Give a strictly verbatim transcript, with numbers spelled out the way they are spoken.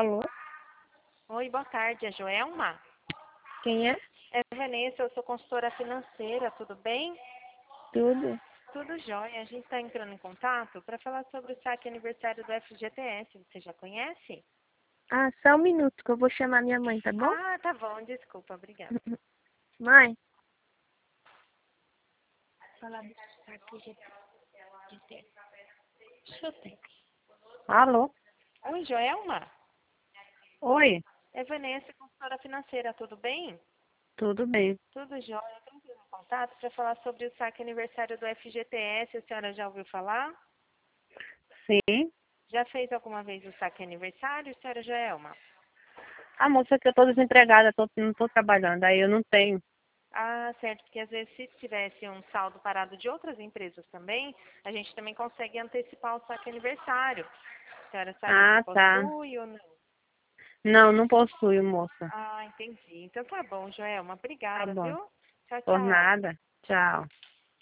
Alô? Oi, boa tarde, é Joelma? Quem é? É Vanessa, eu sou consultora financeira, tudo bem? Tudo? Tudo jóia. A gente está entrando em contato para falar sobre o saque aniversário do F G T S. Você já conhece? Ah, só um minuto que eu vou chamar minha mãe, tá bom? Ah, tá bom, desculpa, obrigada. Mãe? Fala do saque G T S. Deixa eu ter. Alô? Oi, Joelma? Oi? É Vanessa, consultora financeira, tudo bem? Tudo bem. Tudo jóia. Eu estou entrando em contato para falar sobre o saque aniversário do F G T S. A senhora já ouviu falar? Sim. Já fez alguma vez o saque aniversário, senhora Joelma? A moça que eu tô desempregada, tô, não tô trabalhando, aí eu não tenho. Ah, certo, porque às vezes se tivesse um saldo parado de outras empresas também, a gente também consegue antecipar o saque aniversário. A senhora sabe se Ah, tá. possui ou não? Não, não possui, moça. Ah, entendi. Então tá bom, Joelma. Tá Obrigada, bom. viu? Tchau, Por tchau. nada. Tchau.